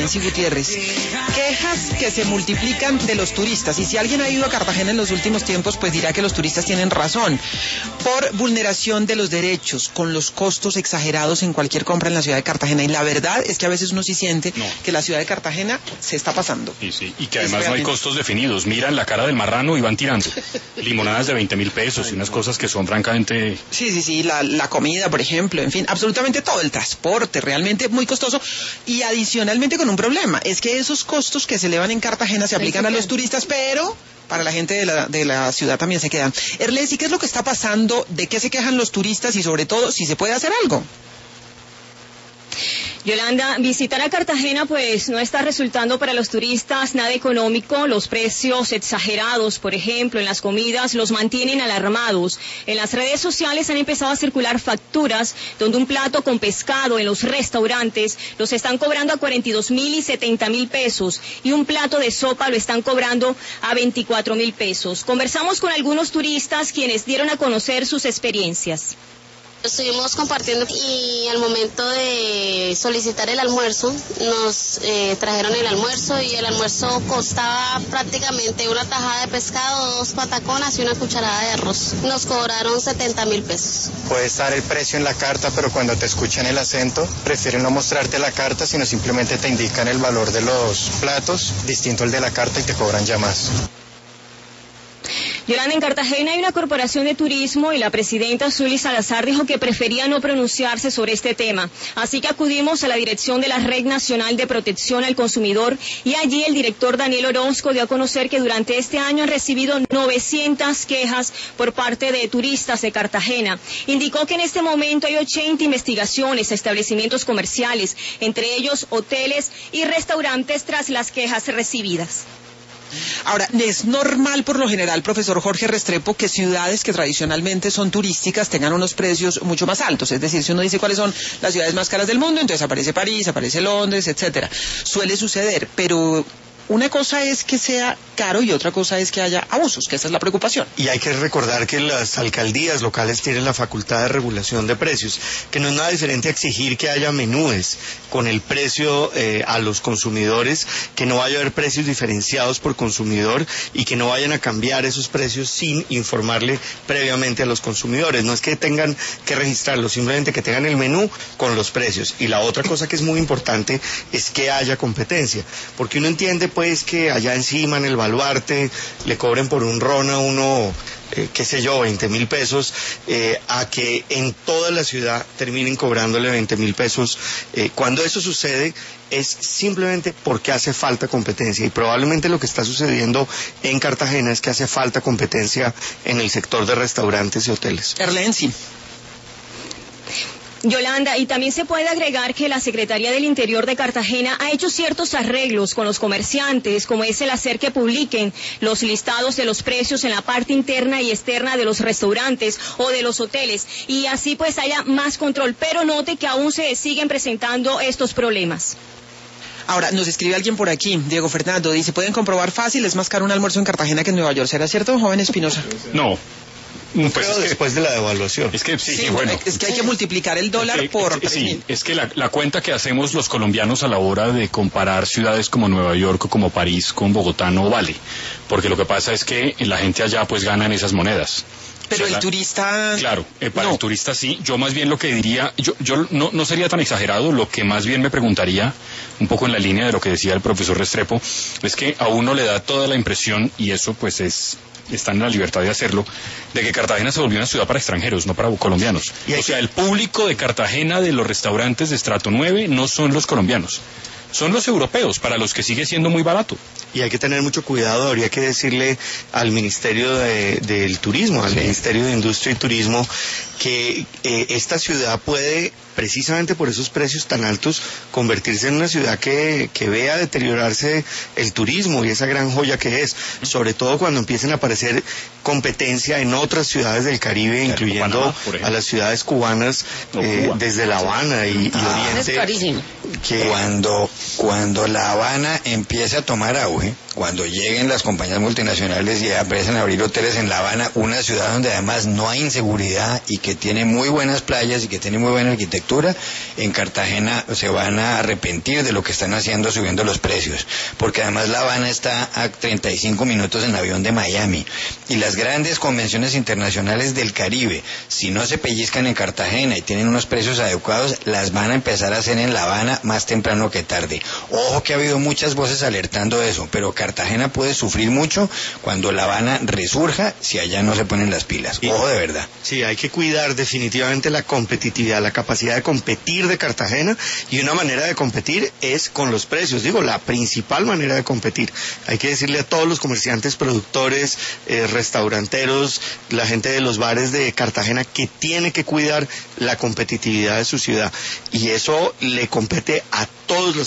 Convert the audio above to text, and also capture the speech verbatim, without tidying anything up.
Erlensi Gutiérrez. Quejas que se multiplican de los turistas, y si alguien ha ido a Cartagena en los últimos tiempos, pues dirá que los turistas tienen razón, por vulneración de los derechos, con los costos exagerados en cualquier compra en la ciudad de Cartagena, y la verdad es que a veces uno sí siente no. que la ciudad de Cartagena se está pasando. Sí, sí, y que además no hay costos definidos, miran la cara del marrano y van tirando limonadas de veinte mil pesos Ay, y unas no. cosas que son francamente... Sí, sí, sí, la, la comida, por ejemplo, en fin, absolutamente todo, el transporte, realmente muy costoso, y adicionalmente con un problema, es que esos costos que se elevan en Cartagena se aplican a los turistas, pero para la gente de la, de la ciudad también se quedan. Erlensi, ¿qué es lo que está pasando? ¿De qué se quejan los turistas? Y sobre todo, si se puede hacer algo. Yolanda, visitar a Cartagena pues no está resultando para los turistas nada económico. Los precios exagerados, por ejemplo, en las comidas los mantienen alarmados. En las redes sociales han empezado a circular facturas donde un plato con pescado en los restaurantes los están cobrando a cuarenta y dos mil y setenta mil pesos y un plato de sopa lo están cobrando a veinticuatro mil pesos. Conversamos con algunos turistas quienes dieron a conocer sus experiencias. Estuvimos compartiendo y al momento de solicitar el almuerzo nos eh, trajeron el almuerzo y el almuerzo costaba prácticamente una tajada de pescado, dos pataconas y una cucharada de arroz. Nos cobraron setenta mil pesos. Puede estar el precio en la carta, pero cuando te escuchan el acento prefieren no mostrarte la carta, sino simplemente te indican el valor de los platos, distinto al de la carta, y te cobran ya más. Yolanda, en Cartagena hay una corporación de turismo y la presidenta Zully Salazar dijo que prefería no pronunciarse sobre este tema. Así que acudimos a la dirección de la Red Nacional de Protección al Consumidor y allí el director Daniel Orozco dio a conocer que durante este año han recibido novecientas quejas por parte de turistas de Cartagena. Indicó que en este momento hay ochenta investigaciones a establecimientos comerciales, entre ellos hoteles y restaurantes tras las quejas recibidas. Ahora, es normal por lo general, profesor Jorge Restrepo, que ciudades que tradicionalmente son turísticas tengan unos precios mucho más altos. Es decir, si uno dice cuáles son las ciudades más caras del mundo, entonces aparece París, aparece Londres, etcétera. Suele suceder, pero una cosa es que sea caro y otra cosa es que haya abusos, que esa es la preocupación. Y hay que recordar que las alcaldías locales tienen la facultad de regulación de precios, que no es nada diferente a exigir que haya menúes con el precio eh, a los consumidores, que no vaya a haber precios diferenciados por consumidor y que no vayan a cambiar esos precios sin informarle previamente a los consumidores. No es que tengan que registrarlo, simplemente que tengan el menú con los precios. Y la otra cosa que es muy importante es que haya competencia, porque uno entiende pues que allá encima en el Baluarte le cobren por un ron a uno, eh, qué sé yo, veinte mil pesos, eh, a que en toda la ciudad terminen cobrándole veinte mil pesos. Eh, cuando eso sucede es simplemente porque hace falta competencia, y probablemente lo que está sucediendo en Cartagena es que hace falta competencia en el sector de restaurantes y hoteles. Erlensi. Yolanda, y también se puede agregar que la Secretaría del Interior de Cartagena ha hecho ciertos arreglos con los comerciantes, como es el hacer que publiquen los listados de los precios en la parte interna y externa de los restaurantes o de los hoteles, y así pues haya más control, pero note que aún se siguen presentando estos problemas. Ahora, nos escribe alguien por aquí, Diego Fernando, dice, pueden comprobar fácil, es más caro un almuerzo en Cartagena que en Nueva York. ¿Será cierto, joven Espinosa? No. Pues pero es que, después de la devaluación. Es que sí, sí, sí bueno. Es que hay que multiplicar el dólar es que, por es que, tres mil. Sí, es que la, la cuenta que hacemos los colombianos a la hora de comparar ciudades como Nueva York o como París con Bogotá no vale, porque lo que pasa es que la gente allá pues gana en esas monedas. Pero o sea, el la, turista... Claro, eh, para no. el turista sí. Yo más bien lo que diría, yo, yo no, no sería tan exagerado, lo que más bien me preguntaría, un poco en la línea de lo que decía el profesor Restrepo, es que a uno le da toda la impresión, y eso pues es... están en la libertad de hacerlo, de que Cartagena se volvió una ciudad para extranjeros, no para colombianos. O sea, el público de Cartagena, de los restaurantes de estrato nueve, no son los colombianos, son los europeos, para los que sigue siendo muy barato. Y hay que tener mucho cuidado, habría que decirle al Ministerio de, del Turismo, al sí. Ministerio de Industria y Turismo, que eh, esta ciudad puede, precisamente por esos precios tan altos, convertirse en una ciudad que, que vea deteriorarse el turismo y esa gran joya que es, sobre todo cuando empiecen a aparecer competencia en otras ciudades del Caribe, claro, incluyendo Panamá, a las ciudades cubanas, eh, desde La Habana y, ah, y Oriente. Es carísimo. Que... Cuando, cuando La Habana empiece a tomar auge, cuando lleguen las compañías multinacionales y empiecen a abrir hoteles en La Habana, una ciudad donde además no hay inseguridad y que que tiene muy buenas playas y que tiene muy buena arquitectura, en Cartagena se van a arrepentir de lo que están haciendo subiendo los precios, porque además La Habana está a treinta y cinco minutos en avión de Miami, y las grandes convenciones internacionales del Caribe, si no se pellizcan en Cartagena y tienen unos precios adecuados, las van a empezar a hacer en La Habana más temprano que tarde. Ojo que ha habido muchas voces alertando de eso, pero Cartagena puede sufrir mucho cuando La Habana resurja si allá no se ponen las pilas. Ojo de verdad. Sí, hay que cuidar definitivamente la competitividad, la capacidad de competir de Cartagena, y una manera de competir es con los precios. Digo, la principal manera de competir. Hay que decirle a todos los comerciantes, productores, eh, restauranteros, la gente de los bares de Cartagena que tiene que cuidar la competitividad de su ciudad, y eso le compete a todos los